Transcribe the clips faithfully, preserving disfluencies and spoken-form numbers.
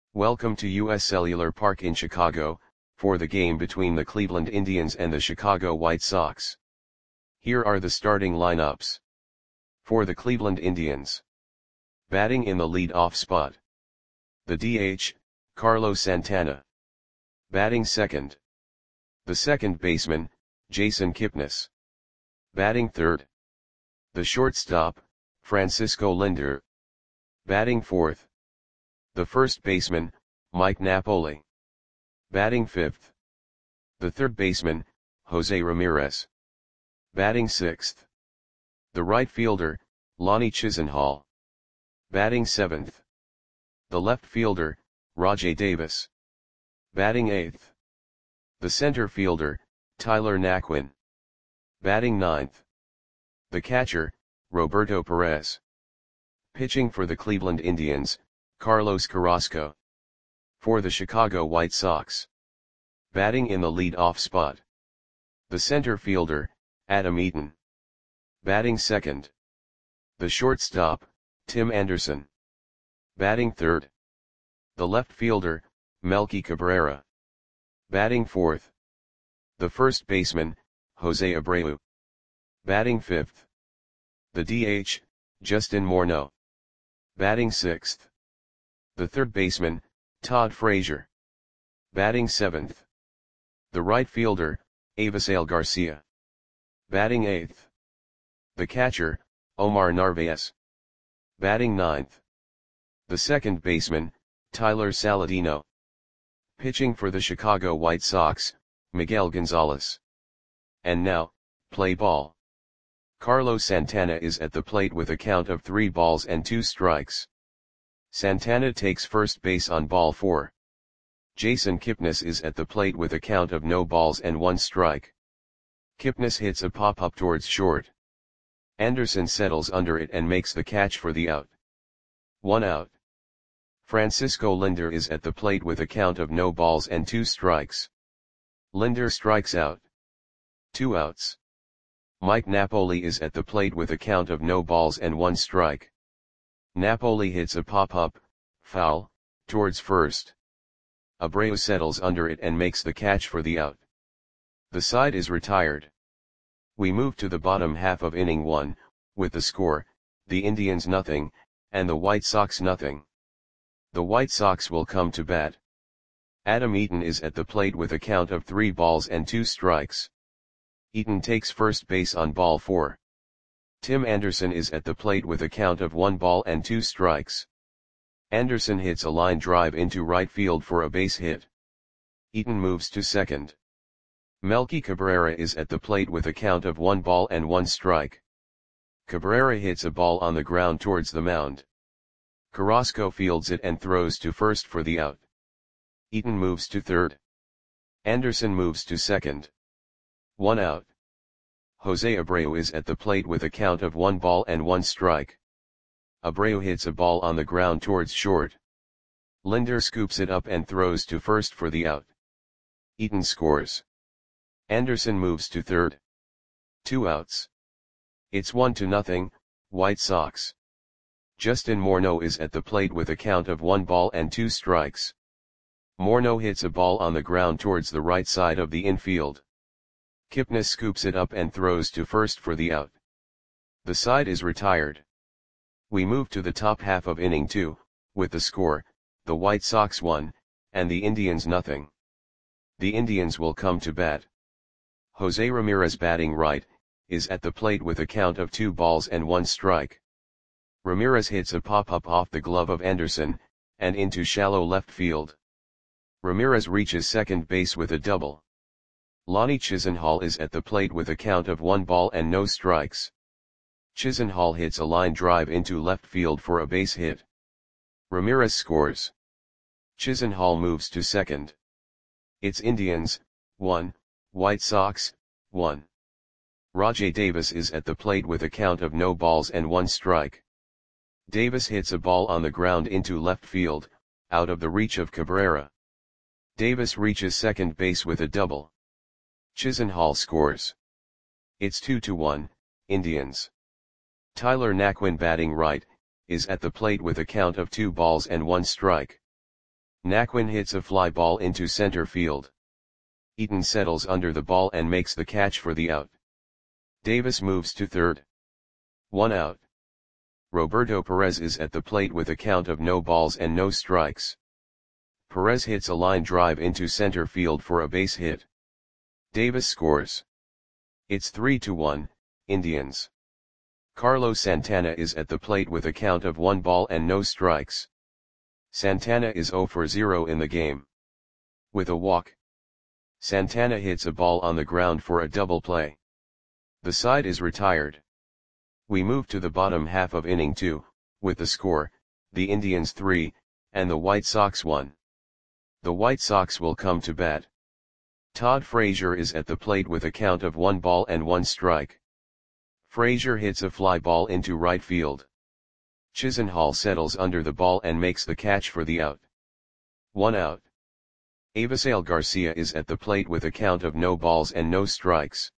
Welcome to U S Cellular Park in Chicago, for the game between the Cleveland Indians and the Chicago White Sox. Here are the starting lineups. For the Cleveland Indians. Batting in the lead-off spot. The D H, Carlos Santana. Batting second. The second baseman, Jason Kipnis. Batting third. The shortstop, Francisco Lindor. Batting fourth. The first baseman, Mike Napoli. Batting fifth. The third baseman, Jose Ramirez. Batting sixth. The right fielder, Lonnie Chisenhall. Batting seventh. The left fielder, Rajai Davis. Batting eighth. The center fielder, Tyler Naquin. Batting ninth. The catcher, Roberto Perez. Pitching for the Cleveland Indians, Carlos Carrasco. For the Chicago White Sox. Batting in the lead-off spot. The center fielder, Adam Eaton. Batting second. The shortstop, Tim Anderson. Batting third. The left fielder, Melky Cabrera. Batting fourth. The first baseman, Jose Abreu. Batting fifth. The D H, Justin Morneau. Batting sixth. The third baseman, Todd Frazier. Batting seventh. The right fielder, Avisail Garcia. Batting eighth. The catcher, Omar Narvaez. Batting ninth. The second baseman, Tyler Saladino. Pitching for the Chicago White Sox, Miguel Gonzalez. And now, play ball. Carlos Santana is at the plate with a count of three balls and two strikes. Santana takes first base on ball four. Jason Kipnis is at the plate with a count of no balls and one strike. Kipnis hits a pop-up towards short. Anderson settles under it and makes the catch for the out. One out. Francisco Lindor is at the plate with a count of no balls and two strikes. Lindor strikes out. Two outs. Mike Napoli is at the plate with a count of no balls and one strike. Napoli hits a pop-up, foul, towards first. Abreu settles under it and makes the catch for the out. The side is retired. We move to the bottom half of inning one, with the score, the Indians nothing, and the White Sox nothing. The White Sox will come to bat. Adam Eaton is at the plate with a count of three balls and two strikes. Eaton takes first base on ball four. Tim Anderson is at the plate with a count of one ball and two strikes. Anderson hits a line drive into right field for a base hit. Eaton moves to second. Melky Cabrera is at the plate with a count of one ball and one strike. Cabrera hits a ball on the ground towards the mound. Carrasco fields it and throws to first for the out. Eaton moves to third. Anderson moves to second. One out. Jose Abreu is at the plate with a count of one ball and one strike. Abreu hits a ball on the ground towards short. Lindor scoops it up and throws to first for the out. Eaton scores. Anderson moves to third. Two outs. It's one to nothing, White Sox. Justin Morneau is at the plate with a count of one ball and two strikes. Morneau hits a ball on the ground towards the right side of the infield. Kipnis scoops it up and throws to first for the out. The side is retired. We move to the top half of inning two, with the score, the White Sox one, and the Indians nothing. The Indians will come to bat. Jose Ramirez batting right, is at the plate with a count of two balls and one strike. Ramirez hits a pop-up off the glove of Anderson, and into shallow left field. Ramirez reaches second base with a double. Lonnie Chisenhall is at the plate with a count of one ball and no strikes. Chisenhall hits a line drive into left field for a base hit. Ramirez scores. Chisenhall moves to second. It's Indians, one, White Sox, one. Rajai Davis is at the plate with a count of no balls and one strike. Davis hits a ball on the ground into left field, out of the reach of Cabrera. Davis reaches second base with a double. Chisenhall scores. It's two to one, Indians. Tyler Naquin batting right, is at the plate with a count of two balls and one strike. Naquin hits a fly ball into center field. Eaton settles under the ball and makes the catch for the out. Davis moves to third. One out. Roberto Perez is at the plate with a count of no balls and no strikes. Perez hits a line drive into center field for a base hit. Davis scores. It's three to one, Indians. Carlos Santana is at the plate with a count of one ball and no strikes. Santana is zero for zero in the game. With a walk, Santana hits a ball on the ground for a double play. The side is retired. We move to the bottom half of inning two, with the score, the Indians three, and the White Sox one. The White Sox will come to bat. Todd Frazier is at the plate with a count of one ball and one strike. Frazier hits a fly ball into right field. Chisenhall settles under the ball and makes the catch for the out. One out. Avisail Garcia is at the plate with a count of no balls and no strikes.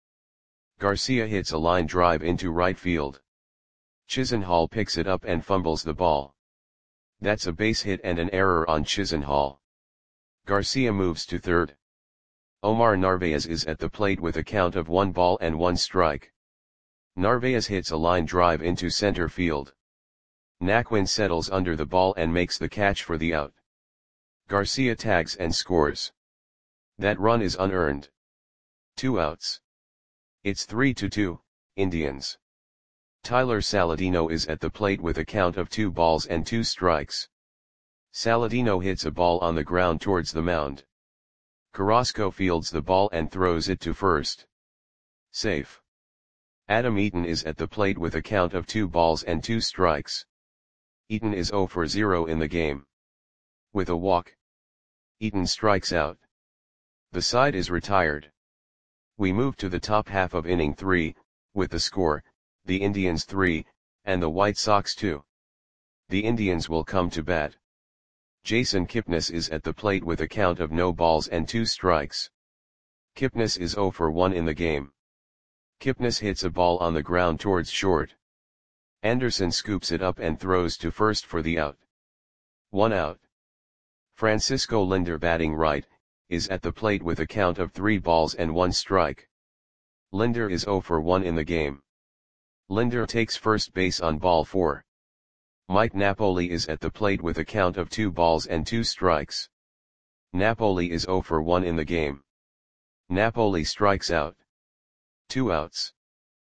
Garcia hits a line drive into right field. Chisenhall picks it up and fumbles the ball. That's a base hit and an error on Chisenhall. Garcia moves to third. Omar Narvaez is at the plate with a count of one ball and one strike. Narvaez hits a line drive into center field. Naquin settles under the ball and makes the catch for the out. Garcia tags and scores. That run is unearned. Two outs. It's three to two, Indians. Tyler Saladino is at the plate with a count of two balls and two strikes. Saladino hits a ball on the ground towards the mound. Carrasco fields the ball and throws it to first. Safe. Adam Eaton is at the plate with a count of two balls and two strikes. Eaton is zero for zero in the game. With a walk, Eaton strikes out. The side is retired. We move to the top half of inning three, with the score, the Indians three, and the White Sox two. The Indians will come to bat. Jason Kipnis is at the plate with a count of no balls and two strikes. Kipnis is zero for one in the game. Kipnis hits a ball on the ground towards short. Anderson scoops it up and throws to first for the out. One out. Francisco Lindor, batting right, is at the plate with a count of three balls and one strike. Lindor is zero for one in the game. Lindor takes first base on ball four. Mike Napoli is at the plate with a count of two balls and two strikes. Napoli is zero for one in the game. Napoli strikes out. Two outs.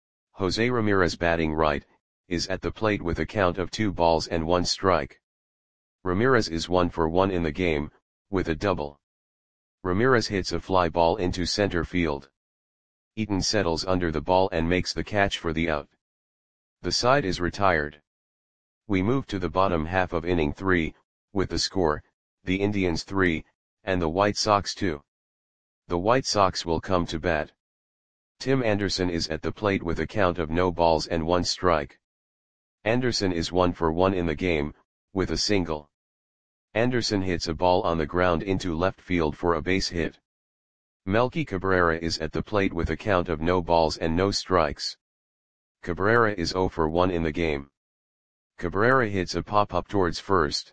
Jose Ramirez, batting right, is at the plate with a count of two balls and one strike. Ramirez is one for one in the game, with a double. Ramirez hits a fly ball into center field. Eaton settles under the ball and makes the catch for the out. The side is retired. We move to the bottom half of inning three, with the score, the Indians three, and the White Sox two. The White Sox will come to bat. Tim Anderson is at the plate with a count of no balls and one strike. Anderson is one for one in the game, with a single. Anderson hits a ball on the ground into left field for a base hit. Melky Cabrera is at the plate with a count of no balls and no strikes. Cabrera is zero for one in the game. Cabrera hits a pop-up towards first.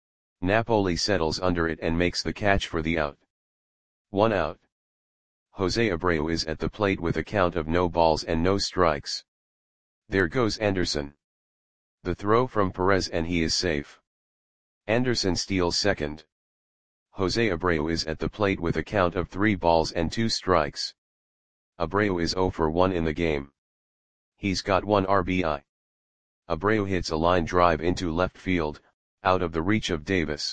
Napoli settles under it and makes the catch for the out. One out. Jose Abreu is at the plate with a count of no balls and no strikes. There goes Anderson. The throw from Perez and he is safe. Anderson steals second. Jose Abreu is at the plate with a count of three balls and two strikes. Abreu is zero for one in the game. He's got one R B I. Abreu hits a line drive into left field, out of the reach of Davis.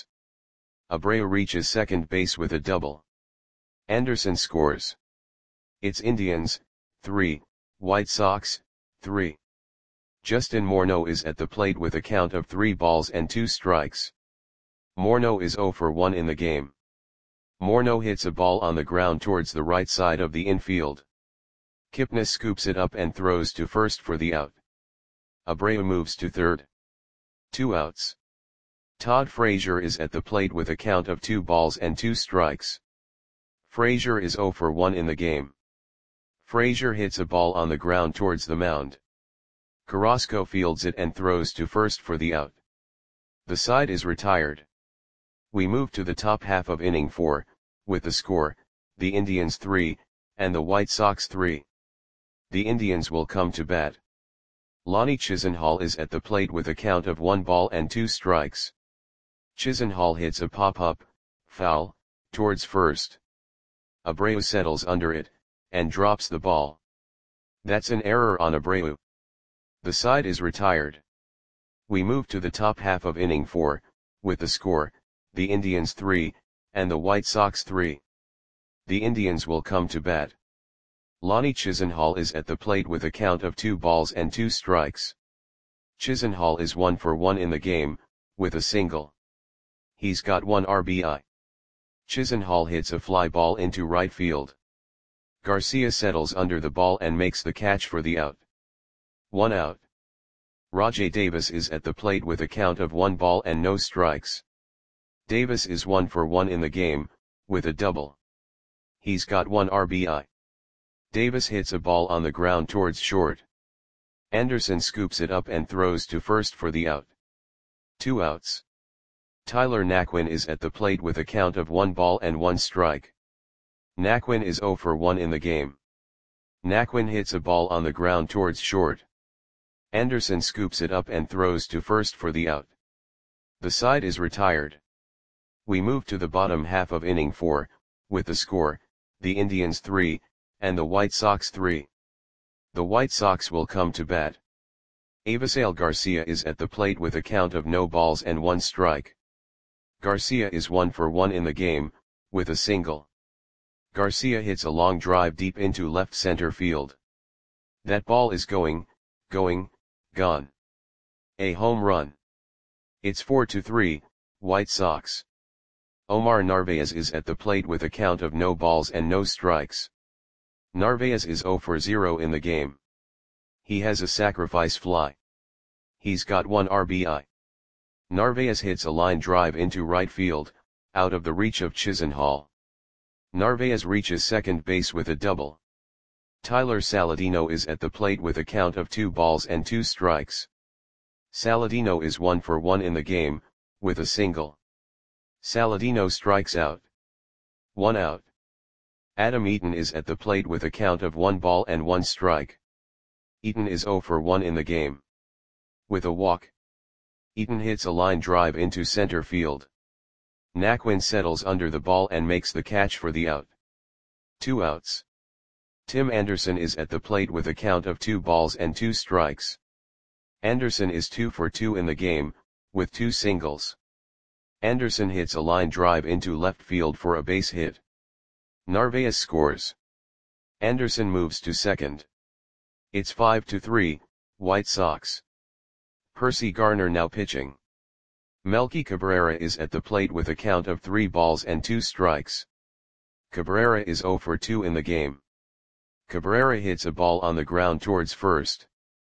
Abreu reaches second base with a double. Anderson scores. It's Indians, three, White Sox, three. Justin Morneau is at the plate with a count of three balls and two strikes. Morneau is zero for one in the game. Morneau hits a ball on the ground towards the right side of the infield. Kipnis scoops it up and throws to first for the out. Abreu moves to third. Two outs. Todd Frazier is at the plate with a count of two balls and two strikes. Frazier is zero for one in the game. Frazier hits a ball on the ground towards the mound. Carrasco fields it and throws to first for the out. The side is retired. We move to the top half of inning four, with the score, the Indians three, and the White Sox three. The Indians will come to bat. Lonnie Chisenhall is at the plate with a count of one ball and two strikes. Chisenhall hits a pop-up, foul, towards first. Abreu settles under it, and drops the ball. That's an error on Abreu. The side is retired. We move to the top half of inning four, with the score, the Indians three, and the White Sox three. The Indians will come to bat. Lonnie Chisenhall is at the plate with a count of two balls and two strikes. Chisenhall is one for one in the game, with a single. He's got one R B I. Chisenhall hits a fly ball into right field. Garcia settles under the ball and makes the catch for the out. One out. Rajai Davis is at the plate with a count of one ball and no strikes. Davis is one for one in the game, with a double. He's got one R B I. Davis hits a ball on the ground towards short. Anderson scoops it up and throws to first for the out. Two outs. Tyler Naquin is at the plate with a count of one ball and one strike. Naquin is zero for one in the game. Naquin hits a ball on the ground towards short. Anderson scoops it up and throws to first for the out. The side is retired. We move to the bottom half of inning four, with the score, the Indians three, and the White Sox three. The White Sox will come to bat. Avisail Garcia is at the plate with a count of no balls and one strike. Garcia is one for one in the game, with a single. Garcia hits a long drive deep into left center field. That ball is going, going, gone. A home run. It's four to three, White Sox. Omar Narvaez is at the plate with a count of no balls and no strikes. Narvaez is zero for zero in the game. He has a sacrifice fly. He's got one R B I. Narvaez hits a line drive into right field, out of the reach of Chisenhall. Narvaez reaches second base with a double. Tyler Saladino is at the plate with a count of two balls and two strikes. Saladino is one for one in the game, with a single. Saladino strikes out. One out. Adam Eaton is at the plate with a count of one ball and one strike. Eaton is zero for one in the game. With a walk. Eaton hits a line drive into center field. Naquin settles under the ball and makes the catch for the out. Two outs. Tim Anderson is at the plate with a count of two balls and two strikes. Anderson is two for two in the game, with two singles. Anderson hits a line drive into left field for a base hit. Narvaez scores. Anderson moves to second. It's five to three, White Sox. Percy Garner now pitching. Melky Cabrera is at the plate with a count of three balls and two strikes. Cabrera is zero for two in the game. Cabrera hits a ball on the ground towards first.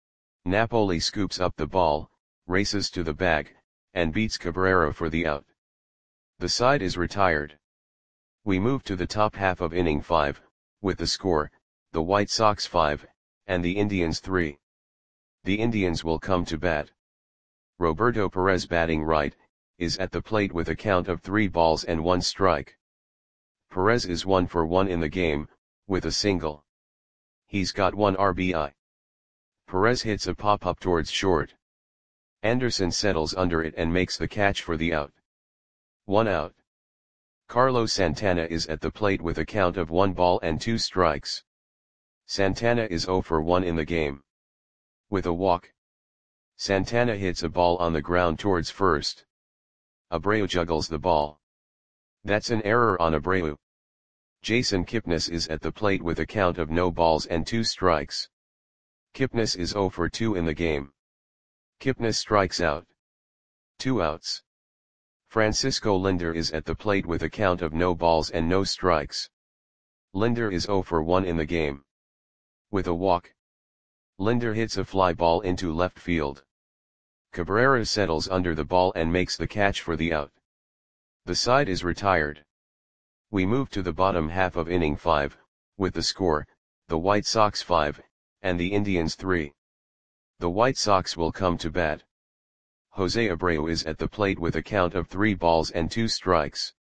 Napoli scoops up the ball, races to the bag, and beats Cabrera for the out. The side is retired. We move to the top half of inning five, with the score, the White Sox five, and the Indians three. The Indians will come to bat. Roberto Perez batting right, is at the plate with a count of three balls and one strike. Perez is one for one in the game, with a single. He's got one R B I. Perez hits a pop-up towards short. Anderson settles under it and makes the catch for the out. One out. Carlos Santana is at the plate with a count of one ball and two strikes. Santana is zero for one in the game. With a walk. Santana hits a ball on the ground towards first. Abreu juggles the ball. That's an error on Abreu. Jason Kipnis is at the plate with a count of no balls and two strikes. Kipnis is zero for two in the game. Kipnis strikes out. Two outs. Francisco Lindor is at the plate with a count of no balls and no strikes. Lindor is zero for one in the game. With a walk. Lindor hits a fly ball into left field. Cabrera settles under the ball and makes the catch for the out. The side is retired. We move to the bottom half of inning five, with the score, the White Sox five, and the Indians three. The White Sox will come to bat. Jose Abreu is at the plate with a count of three balls and two strikes.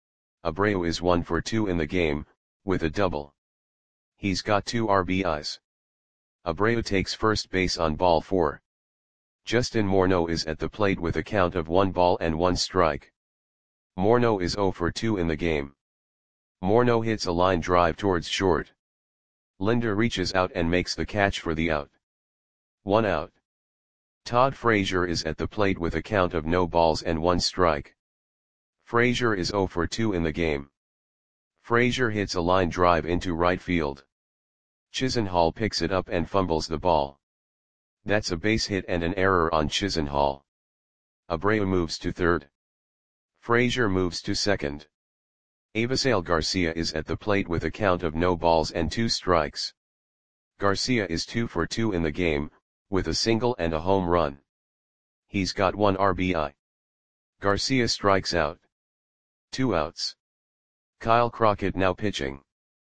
Abreu is one for two in the game, with a double. He's got two R B Is. Abreu takes first base on ball four. Justin Morneau is at the plate with a count of one ball and one strike. Morneau is zero for two in the game. Morneau hits a line drive towards short. Linder reaches out and makes the catch for the out. One out. Todd Frazier is at the plate with a count of no balls and one strike. Frazier is zero for two in the game. Frazier hits a line drive into right field. Chisenhall picks it up and fumbles the ball. That's a base hit and an error on Chisenhall. Abreu moves to third. Frazier moves to second. Avisail Garcia is at the plate with a count of no balls and two strikes. Garcia is two for two in the game, with a single and a home run. He's got one R B I. Garcia strikes out. Two outs. Kyle Crockett now pitching.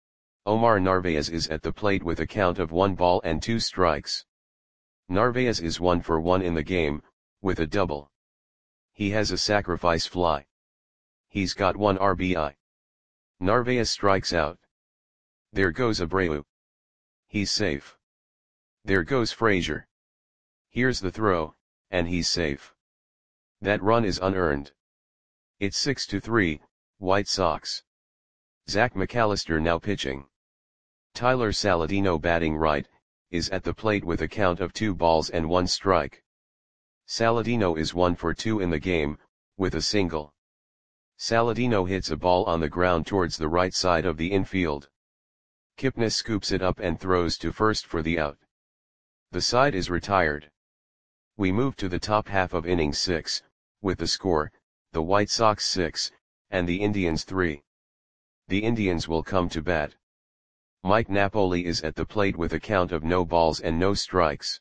Omar Narvaez is at the plate with a count of one ball and two strikes. Narvaez is one for one in the game, with a double. He has a sacrifice fly. He's got one R B I. Narvaez strikes out. There goes Abreu. He's safe. There goes Frazier. Here's the throw, and he's safe. That run is unearned. It's six to three, White Sox. Zach McAllister now pitching. Tyler Saladino batting right, is at the plate with a count of two balls and one strike. Saladino is one for two in the game, with a single. Saladino hits a ball on the ground towards the right side of the infield. Kipnis scoops it up and throws to first for the out. The side is retired. We move to the top half of inning six, with the score, the White Sox six, and the Indians three. The Indians will come to bat. Mike Napoli is at the plate with a count of no balls and no strikes.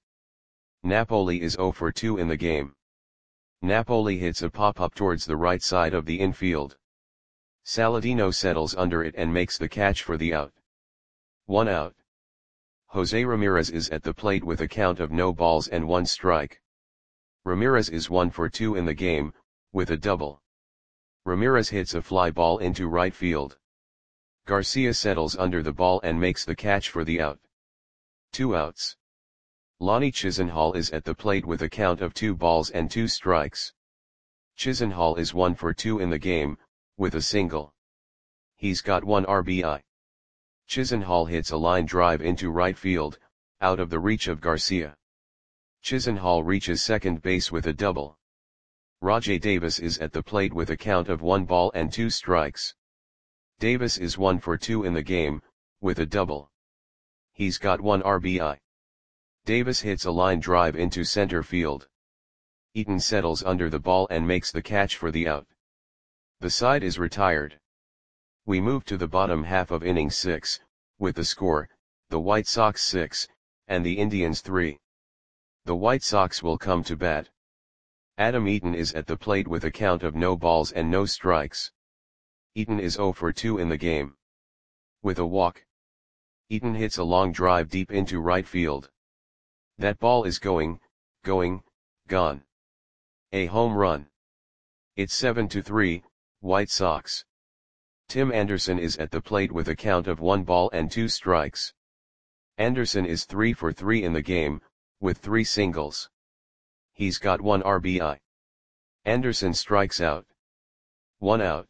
Napoli is zero for two in the game. Napoli hits a pop-up towards the right side of the infield. Saladino settles under it and makes the catch for the out. One out. Jose Ramirez is at the plate with a count of no balls and one strike. Ramirez is one for two in the game, with a double. Ramirez hits a fly ball into right field. Garcia settles under the ball and makes the catch for the out. Two outs. Lonnie Chisenhall is at the plate with a count of two balls and two strikes. Chisenhall is one for two in the game, with a single. He's got one R B I. Chisenhall hits a line drive into right field, out of the reach of Garcia. Chisenhall reaches second base with a double. Rajai Davis is at the plate with a count of one ball and two strikes. Davis is one for two in the game, with a double. He's got one R B I. Davis hits a line drive into center field. Eaton settles under the ball and makes the catch for the out. The side is retired. We move to the bottom half of inning six, with the score, the White Sox six, and the Indians three. The White Sox will come to bat. Adam Eaton is at the plate with a count of no balls and no strikes. Eaton is zero for two in the game. With a walk. Eaton hits a long drive deep into right field. That ball is going, going, gone. A home run. It's seven to three, White Sox. Tim Anderson is at the plate with a count of one ball and two strikes. Anderson is three for three in the game, with three singles. He's got one R B I. Anderson strikes out. One out.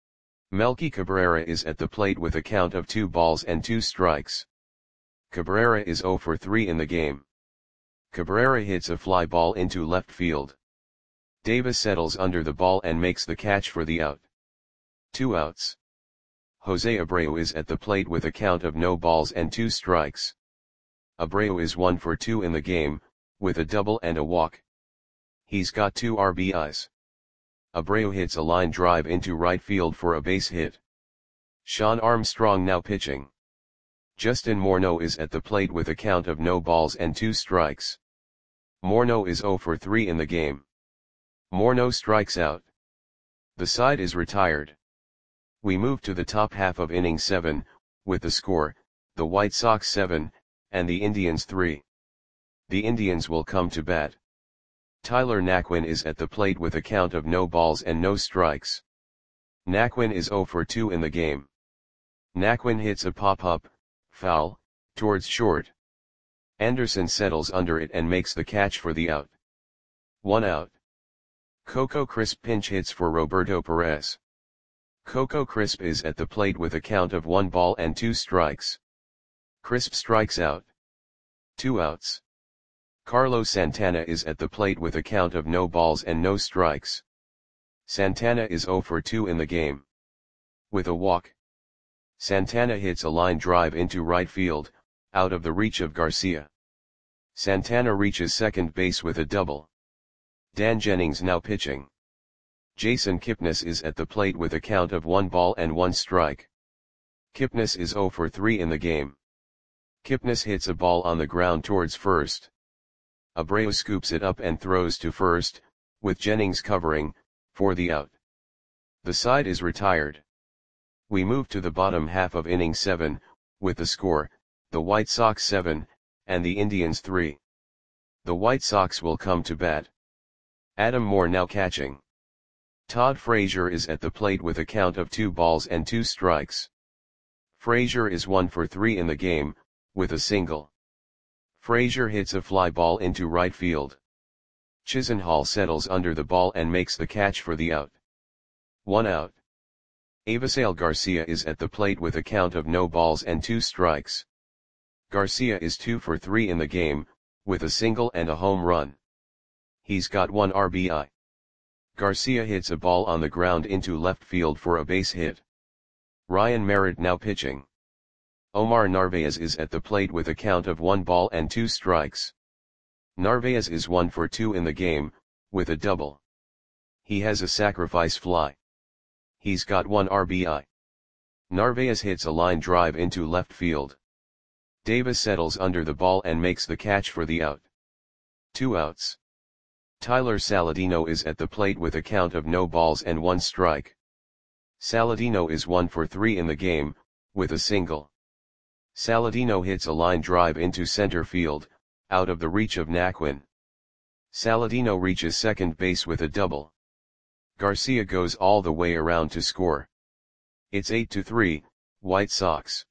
Melky Cabrera is at the plate with a count of two balls and two strikes. Cabrera is zero for three in the game. Cabrera hits a fly ball into left field. Davis settles under the ball and makes the catch for the out. Two outs. Jose Abreu is at the plate with a count of no balls and two strikes. Abreu is one for two in the game, with a double and a walk. He's got two R B Is. Abreu hits a line drive into right field for a base hit. Sean Armstrong now pitching. Justin Morneau is at the plate with a count of no balls and two strikes. Morneau is zero for three in the game. Morneau strikes out. The side is retired. We move to the top half of inning seven, with the score, the White Sox seven, and the Indians three. The Indians will come to bat. Tyler Naquin is at the plate with a count of no balls and no strikes. Naquin is zero for two in the game. Naquin hits a pop-up, foul, towards short. Anderson settles under it and makes the catch for the out. One out. Coco Crisp pinch hits for Roberto Perez. Coco Crisp is at the plate with a count of one ball and two strikes. Crisp strikes out. Two outs. Carlos Santana is at the plate with a count of no balls and no strikes. Santana is zero for two in the game. With a walk. Santana hits a line drive into right field, out of the reach of Garcia. Santana reaches second base with a double. Dan Jennings now pitching. Jason Kipnis is at the plate with a count of one ball and one strike. Kipnis is zero for three in the game. Kipnis hits a ball on the ground towards first. Abreu scoops it up and throws to first, with Jennings covering, for the out. The side is retired. We move to the bottom half of inning seven, with the score, the White Sox seven, and the Indians three. The White Sox will come to bat. Adam Moore now catching. Todd Frazier is at the plate with a count of two balls and two strikes. Frazier is one for three in the game, with a single. Frazier hits a fly ball into right field. Chisenhall settles under the ball and makes the catch for the out. One out. Avisail Garcia is at the plate with a count of no balls and two strikes. Garcia is two for three in the game, with a single and a home run. He's got one R B I. Garcia hits a ball on the ground into left field for a base hit. Ryan Merritt now pitching. Omar Narvaez is at the plate with a count of one ball and two strikes. Narvaez is one for two in the game, with a double. He has a sacrifice fly. He's got one R B I. Narvaez hits a line drive into left field. Davis settles under the ball and makes the catch for the out. Two outs. Tyler Saladino is at the plate with a count of no balls and one strike. Saladino is one for three in the game, with a single. Saladino hits a line drive into center field, out of the reach of Naquin. Saladino reaches second base with a double. Garcia goes all the way around to score. It's eight to three, White Sox.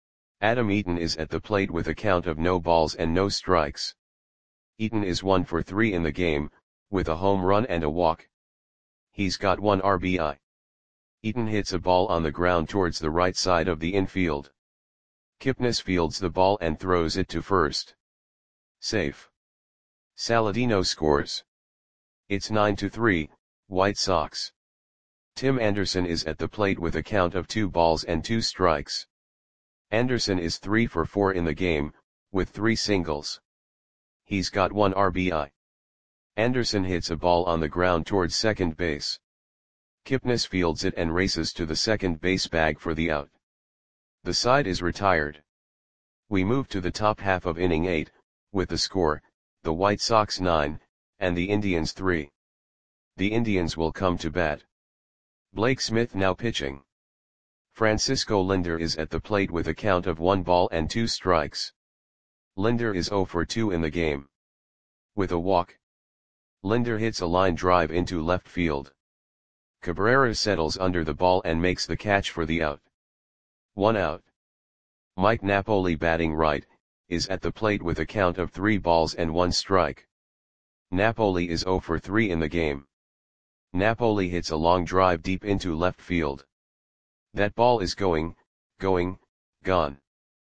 Adam Eaton is at the plate with a count of no balls and no strikes. Eaton is one for three in the game, with a home run and a walk. He's got one R B I. Eaton hits a ball on the ground towards the right side of the infield. Kipnis fields the ball and throws it to first. Safe. Saladino scores. It's nine to three, White Sox. Tim Anderson is at the plate with a count of two balls and two strikes. Anderson is three for four in the game, with three singles. He's got one R B I. Anderson hits a ball on the ground towards second base. Kipnis fields it and races to the second base bag for the out. The side is retired. We move to the top half of inning eight, with the score, the White Sox nine, and the Indians three. The Indians will come to bat. Blake Smith now pitching. Francisco Linder is at the plate with a count of one ball and two strikes. Linder is zero for two in the game. With a walk. Linder hits a line drive into left field. Cabrera settles under the ball and makes the catch for the out. One out. Mike Napoli batting right, is at the plate with a count of three balls and one strike. Napoli is zero for three in the game. Napoli hits a long drive deep into left field. That ball is going, going, gone.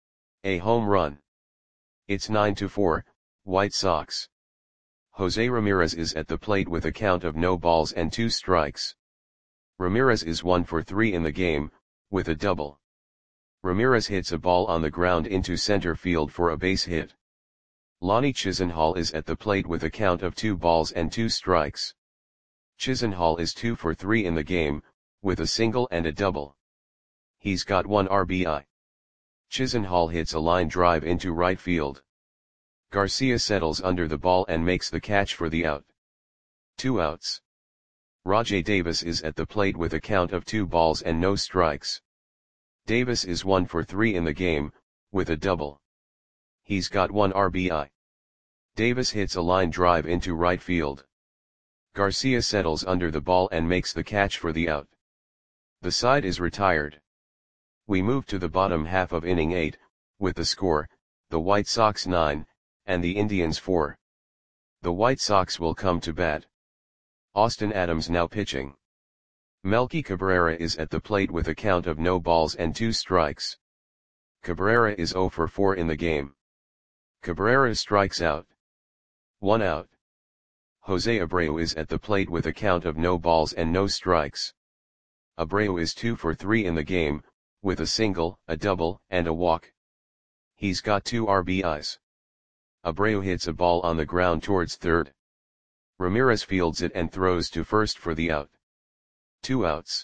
A home run. It's nine to four, White Sox. Jose Ramirez is at the plate with a count of no balls and two strikes. Ramirez is one for three in the game, with a double. Ramirez hits a ball on the ground into center field for a base hit. Lonnie Chisenhall is at the plate with a count of two balls and two strikes. Chisenhall is two for three in the game, with a single and a double. He's got one R B I. Chisenhall hits a line drive into right field. Garcia settles under the ball and makes the catch for the out. Two outs. Rajai Davis is at the plate with a count of two balls and no strikes. Davis is one for three in the game, with a double. He's got one R B I. Davis hits a line drive into right field. Garcia settles under the ball and makes the catch for the out. The side is retired. We move to the bottom half of inning eight, with the score, the White Sox nine, and the Indians four. The White Sox will come to bat. Austin Adams now pitching. Melky Cabrera is at the plate with a count of no balls and two strikes. Cabrera is zero for four in the game. Cabrera strikes out. One out. Jose Abreu is at the plate with a count of no balls and no strikes. Abreu is two for three in the game, with a single, a double, and a walk. He's got two R B Is. Abreu hits a ball on the ground towards third. Ramirez fields it and throws to first for the out. Two outs.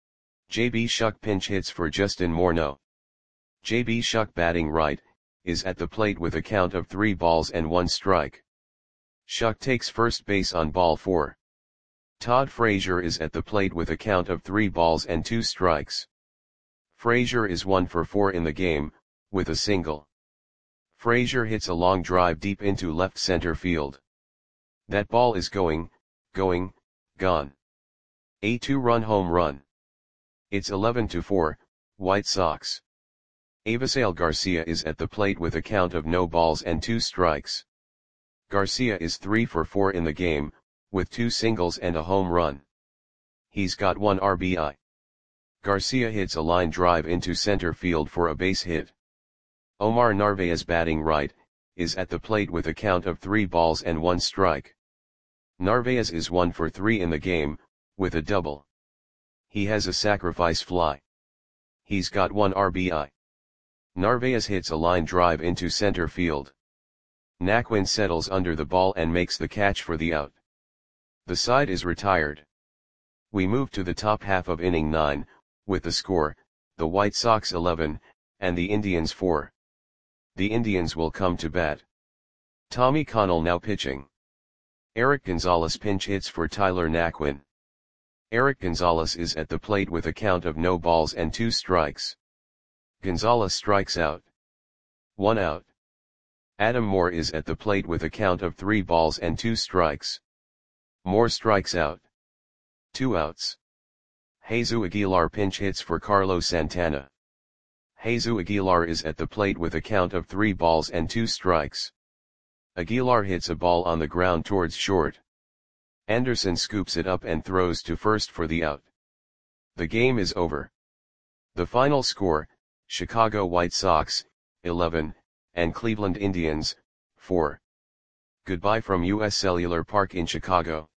J B Shuck pinch hits for Justin Morneau. J B Shuck batting right, is at the plate with a count of three balls and one strike. Shuck takes first base on ball four. Todd Frazier is at the plate with a count of three balls and two strikes. Frazier is one for four in the game, with a single. Frazier hits a long drive deep into left center field. That ball is going, going, gone. A two-run home run. It's eleven to four, White Sox. Avisail Garcia is at the plate with a count of no balls and two strikes. Garcia is three for four in the game, with two singles and a home run. He's got one R B I. Garcia hits a line drive into center field for a base hit. Omar Narvaez batting right, is at the plate with a count of three balls and one strike. Narvaez is one for three in the game, with a double. He has a sacrifice fly. He's got one R B I. Narvaez hits a line drive into center field. Naquin settles under the ball and makes the catch for the out. The side is retired. We move to the top half of inning nine, with the score, the White Sox eleven, and the Indians four. The Indians will come to bat. Tommy Connell now pitching. Eric Gonzalez pinch hits for Tyler Naquin. Eric Gonzalez is at the plate with a count of no balls and two strikes. Gonzalez strikes out. One out. Adam Moore is at the plate with a count of three balls and two strikes. Moore strikes out. Two outs. Jesus Aguilar pinch hits for Carlos Santana. Jesus Aguilar is at the plate with a count of three balls and two strikes. Aguilar hits a ball on the ground towards short. Anderson scoops it up and throws to first for the out. The game is over. The final score, Chicago White Sox, eleven, and Cleveland Indians, four. Goodbye from U S Cellular Park in Chicago.